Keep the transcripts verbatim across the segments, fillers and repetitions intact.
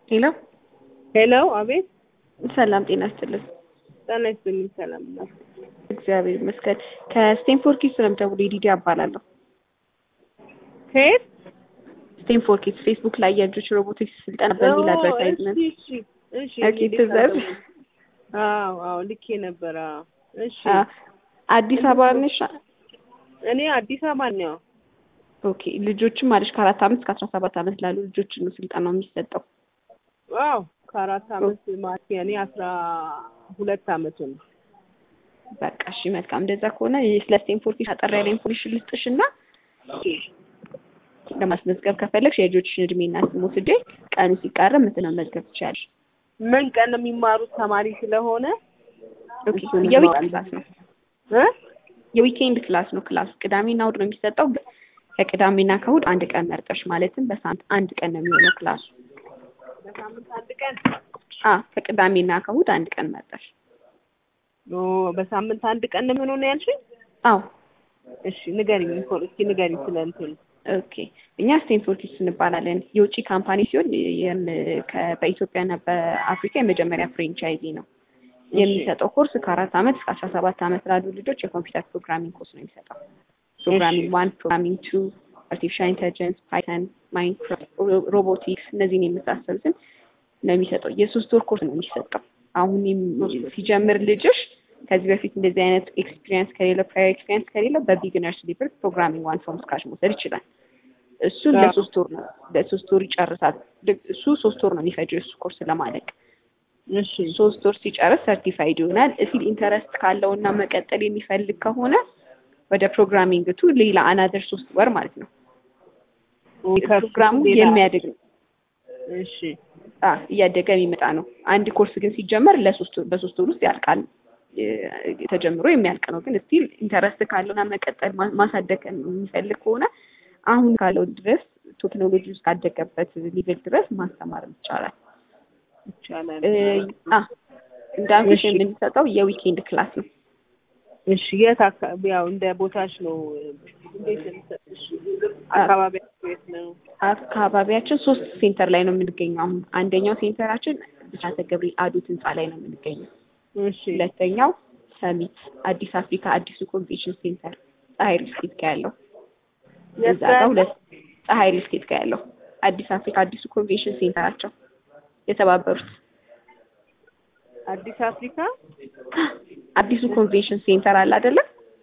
ሄሎ ሄሎ፣ አቤት። ሰላም ጤና ይስጥልኝ። ጤና ይስጥልኝ። ሰላም ነው። እግዚአብሔር ይመስገን። ከስቴንፎርድ ኪድስ ነው የምደውለው። ዲዲ እባላለሁ። ከየት? ስቴንፎርድ ኪድስ ፌስቡክ ላይ የልጆች ሮቦቲክስ ስልጠና በሚል አድቨርታይዝመንት። እሺ፣ እሺ፣ ኦኬ ትዘዝ። አዎ፣ አዎ፣ ልኬ ነበር። አዎ፣ እሺ። አዲስ አበባ ነሽ? እኔ አዲስ አበባ ነኝ። ኦኬ። ልጆችም አለሽ? ከአራት አመት እስከ አስራ ሰባት አመት ላሉ ልጆች ነው ስልጠናው የሚሰጠው። አዎ፣ ከአራት አመት ማለት የኔ አስራ ሁለት አመት ነው። በቃ እሺ፣ መልካም። እንደዛ ከሆነ ስለ ስቴንፎርድ ኪድስ አጠር ያለ ኢንፎርሜሽን ልስጥሽና ለማስመዝገብ ከፈለግሽ የልጆችሽን እድሜና ስም ወስጄ ቀኑ ሲቃረብ መመዝገብ ትችያለሽ። ምን ቀን የሚማሩት ተማሪ ስለሆነ? ኦኬ። የዊኬንድ ክላስ ነው እ የዊኬንድ ክላስ ነው። ክላስ ቅዳሜና እሑድ ነው የሚሰጠው። ከቅዳሜና ከእሑድ አንድ ቀን መርጠሽ፣ ማለትም በሳምንት አንድ ቀን ነው የሚሆነው ክላሱ። በሳምንት አንድ ቀን? አ ከቅዳሜና ከእሑድ አንድ ቀን መርጠሽ። ኦ፣ በሳምንት አንድ ቀን ነው የሚሆነው ነው ያልሽኝ? አዎ። እሺ፣ ንገሪኝ። እስኪ ንገሪኝ ስለ እንትን። ኦኬ። እኛ ስቴንፎርድ ኪድስ እንባላለን። የውጭ ካምፓኒ ሲሆን በኢትዮጵያና በአፍሪካ የመጀመሪያ ፍሬንቻይዚ ነው። የሚሰጠው ኮርስ ከአራት አመት እስከ አስራ ሰባት አመት ላሉ ልጆች የኮምፒውተር ፕሮግራሚንግ ኮርስ ነው የሚሰጠው። ፕሮግራሚንግ ዋን፣ ፕሮግራሚንግ ቱ፣ አርቲፊሻል ኢንተለጀንስ፣ ፓይተን፣ ማይንክራፍት፣ ሮቦቲክስ እነዚህን የመሳሰሉትን ነው የሚሰጠው። የሶስት ወር ኮርስ ነው የሚሰጠው። አሁን ሲጀምር ልጅሽ ከዚህ በፊት እንደዚህ አይነት ኤክስፒሪየንስ ከሌለ ፕራየር ኤክስፒሪየንስ ከሌለ በቢግነርስ ሌቭል ፕሮግራሚንግ ዋን ፍሮም ስክራች መውሰድ ይችላል። እሱን ለሶስት ወር ነው ለሶስት ወር ይጨርሳል። እሱ ሶስት ወር ነው የሚፈጀው እሱ ኮርስ ለማለቅ። እሺ፣ ሶስት ወር ሲጨርስ ሰርቲፋይድ ይሆናል። እስኪ ኢንተረስት ካለውና መቀጠል የሚፈልግ ከሆነ ወደ ፕሮግራሚንግ ቱ ሌላ አናዘር ሶስት ወር ማለት ነው። ፕሮግራሙ የሚያድግ ነው። እሺ፣ አ እያደገ የሚመጣ ነው። አንድ ኮርስ ግን ሲጀመር ለሶስት ወር በሶስት ወር ውስጥ ያልቃል። ተጀምሮ የሚያልቅ ነው። ግን ስቲል ኢንተረስት ካለውና መቀጠል ማሳደግ የሚፈልግ ከሆነ አሁን ካለው ድረስ ቴክኖሎጂ ውስጥ ካደገበት ሌቭል ድረስ ማስተማር ይቻላል ይቻላል። አ እንዳልኩሽ የምንሰጠው የዊኬንድ ክላስ ነው። እሺ፣ የት አካባቢ? ያው እንደ ቦታሽ ነው። እንዴት እንሰጥሽ? አካባቢያችሁ የት ነው? አካባቢያችን ሶስት ሴንተር ላይ ነው የምንገኘው። አሁን አንደኛው ሴንተራችን ብስራተ ገብርኤል አዶት ህንጻ ላይ ነው የምንገኘው። እሺ፣ ሁለተኛው ሰሚት አዲስ አፍሪካ አዲሱ ኮንቬንሽን ሴንተር ፀሐይ ሪል ስቴት ጋር ያለው እዛ ጋር ሁለት ፀሐይ ሪል ስቴት ጋር ያለው አዲስ አፍሪካ አዲሱ ኮንቬንሽን ሴንተራቸው የተባበሩት አዲስ አፍሪካ አዲሱ ኮንቬንሽን ሴንተር አለ አይደለ?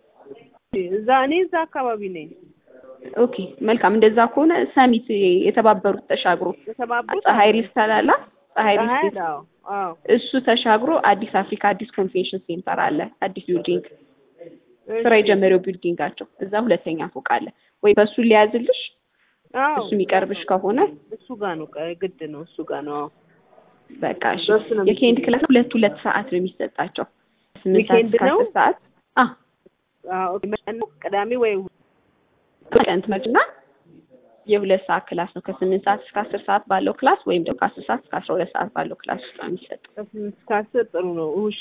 እዛ እኔ እዛ አካባቢ ነኝ። ኦኬ፣ መልካም። እንደዛ ከሆነ ሰሚት የተባበሩት ተሻግሮ የተባበሩት ፀሐይ ሪል ስቴት አለ። ፀሐይ ሪል ስቴት አዎ፣ አዎ፣ እሱ ተሻግሮ አዲስ አፍሪካ አዲስ ኮንቬንሽን ሴንተር አለ። አዲስ ቢልዲንግ ስራ የጀመረው ቢልዲንጋቸው እዛ ሁለተኛ ፎቅ አለ። ወይ በሱ ሊያዝልሽ? አዎ፣ እሱ የሚቀርብሽ ከሆነ እሱ ጋር ነው። ግድ ነው፣ እሱ ጋር ነው። በቃ እሺ። የኬንድ ክላስ ሁለት ሁለት ሰዓት ነው የሚሰጣቸው። ስምንት ሰዓት እስከ አስር ሰዓት። አዎ፣ አዎ። ቅዳሜ ወይ ቀን ትመጪና የሁለት ሰዓት ክላስ ነው። ከስምንት ሰዓት እስከ አስር ሰዓት ባለው ክላስ ወይም ደግሞ ከአስር ሰዓት እስከ አስራ ሁለት ሰዓት ባለው ክላስ ውስጥ ነው የሚሰጠው። ከስምንት እስከ አስር ጥሩ ነው። እሺ፣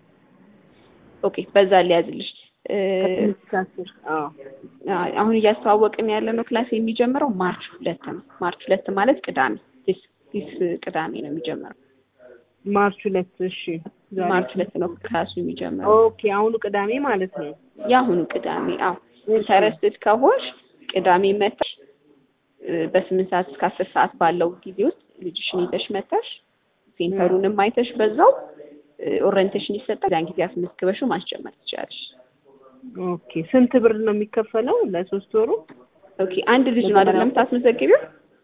ኦኬ። በዛ ሊያዝልሽ። ከስምንት እስከ አስር። አዎ፣ አሁን እያስተዋወቅን ያለነው ክላስ የሚጀምረው ማርች ሁለት ነው። ማርች ሁለት ማለት ቅዳሜ ዲስ ዲስ ቅዳሜ ነው የሚጀምረው። ማርች ሁለት። እሺ፣ ማርች ሁለት ነው ክላሱ የሚጀምረው። ኦኬ። አሁኑ ቅዳሜ ማለት ነው። የአሁኑ ቅዳሜ። አዎ፣ ኢንተረስትድ ከሆንሽ ቅዳሜ መተሽ በስምንት ሰዓት እስከ አስር ሰዓት ባለው ጊዜ ውስጥ ልጅሽን ይዘሽ መተሽ ሴንተሩንም አይተሽ በዛው ኦሪየንቴሽን ይሰጣል። ያን ጊዜ አስመዝግበሽው ማስጀመር ትችላለሽ። ኦኬ። ስንት ብር ነው የሚከፈለው ለሶስት ወሩ? ኦኬ። አንድ ልጅ ነው አይደለም ታስመዘግቢው?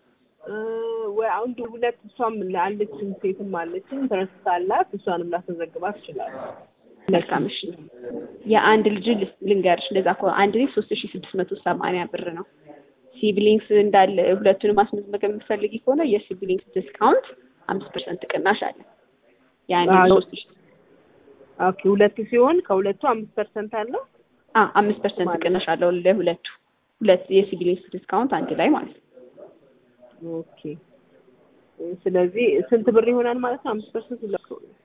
ወይ አንዱ ሁለት እሷም አለችኝ፣ ሴትም አለችኝ። ኢንተረስት አላት። እሷንም ላስመዘግባት ይችላል። መልካም። እሺ፣ የአንድ ልጅ ልንገርሽ። እንደዛ እኮ አንድ ልጅ ሶስት ሺህ ስድስት መቶ ሰማንያ ብር ነው። ሲብሊንግስ እንዳለ ሁለቱንም ማስመዝገብ የምትፈልጊ ከሆነ የሲብሊንግስ ዲስካውንት አምስት ፐርሰንት ቅናሽ አለ። ያኔ ሶስት ሺህ ኦኬ። ሁለት ሲሆን ከሁለቱ አምስት ፐርሰንት አለው። አ አምስት ፐርሰንት ቅናሽ አለው ለሁለቱ። ሁለት የሲብሊንግስ ዲስካውንት አንድ ላይ ማለት ነው። ኦኬ። ስለዚህ ስንት ብር ይሆናል ማለት ነው? አምስት ፐርሰንት ለኮ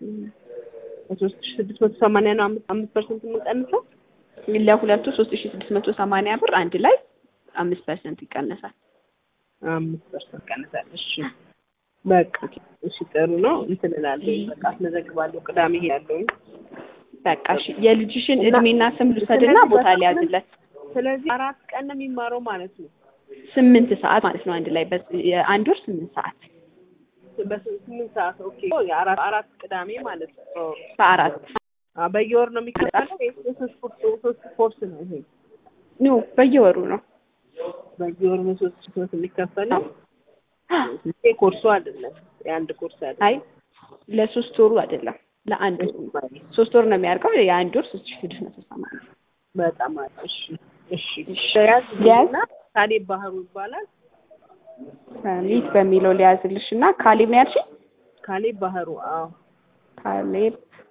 ሶስት ሺህ ስድስት መቶ ሰማንያ ነው። አምስት ፐርሰንት የምንቀንሰው ለሁለቱ ሶስት ሺህ ስድስት መቶ ሰማንያ ብር አንድ ላይ አምስት ፐርሰንት ይቀነሳል። አምስት ፐርሰንት ይቀነሳል። እሺ በቃ እሺ ጥሩ ነው እንትን እላለሁ በቃ አስመዘግባለሁ ቅዳሜ ሄዳለሁ በቃ እሺ የልጅሽን እድሜና ስም ልውሰድና ቦታ ሊያዝለት ስለዚህ አራት ቀን ነው የሚማረው ማለት ነው ስምንት ሰዓት ማለት ነው አንድ ላይ በአንድ ወር ስምንት ሰዓት በስምንት ሰዓት ኦኬ አራት አራት ቅዳሜ ማለት ነው በአራት በየወር ነው የሚከፈለው ሶስት ኮርስ ሶስት ኮርስ ነው ይሄ ኖ በየወሩ ነው በየወሩ ነው ሶስት ኮርስ የሚከፈለው ይሄ ኮርሱ አይደለም የአንድ ኮርስ አይደለም አይ ለሶስት ወሩ አይደለም ለአንድ ወር ሶስት ወር ነው የሚያርቀው የአንድ ወር ሶስት ሺህ ስድስት መቶ ሰማንያ በጣም እሺ እሺ ያዝ ካሌብ ባህሩ ይባላል ሚት በሚለው ሊያዝልሽና ካሌብ ነው ያልሽኝ ካሌብ ባህሩ አዎ ካሌብ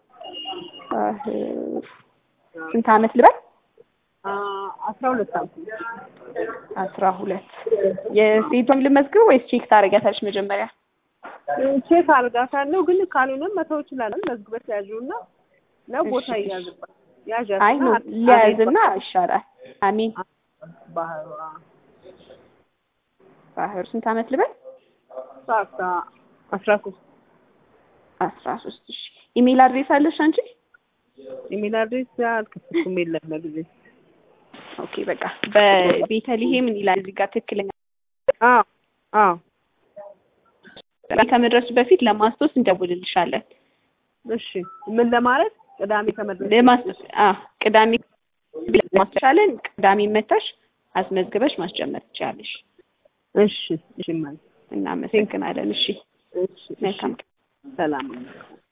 ስንት ዓመት ልበል አስራ ሁለት ዓመት አስራ ሁለት የሴቷም ልመዝግብ ወይስ ቼክ ታደርጊያታለሽ መጀመሪያ ቼክ አድርጋታለሁ ግን ካልሆነም መተው ይችላል መዝግበሽ ያዥውና ነው ቦታ ይያዝባት ያዣት አይ ነው ሊያዝና ይሻላል አሚን ባህሩ ባህሩ ስንት ዓመት ልበል ሳሳ አስራ ሶስት አስራ ሶስት እሺ ኢሜል አድሬስ አለሽ አንቺ ኢሜል አድሬስ አልከፍኩም የለም ለጊዜ ኦኬ በቃ በቤተልሔም ይላል እዚህ ጋር ትክክለኛ አዎ አዎ ከመድረሱ በፊት ለማስታወስ እንደውልልሻለን እሺ ምን ለማለት ቅዳሜ ከመድረሱ ለማስታወስ አ ቅዳሜ ማስቻለን ቅዳሜ መታሽ አስመዝግበሽ ማስጀመር ትችላለሽ እሺ እሺ ማለት እናመሰግናለን እሺ እሺ መልካም ሰላም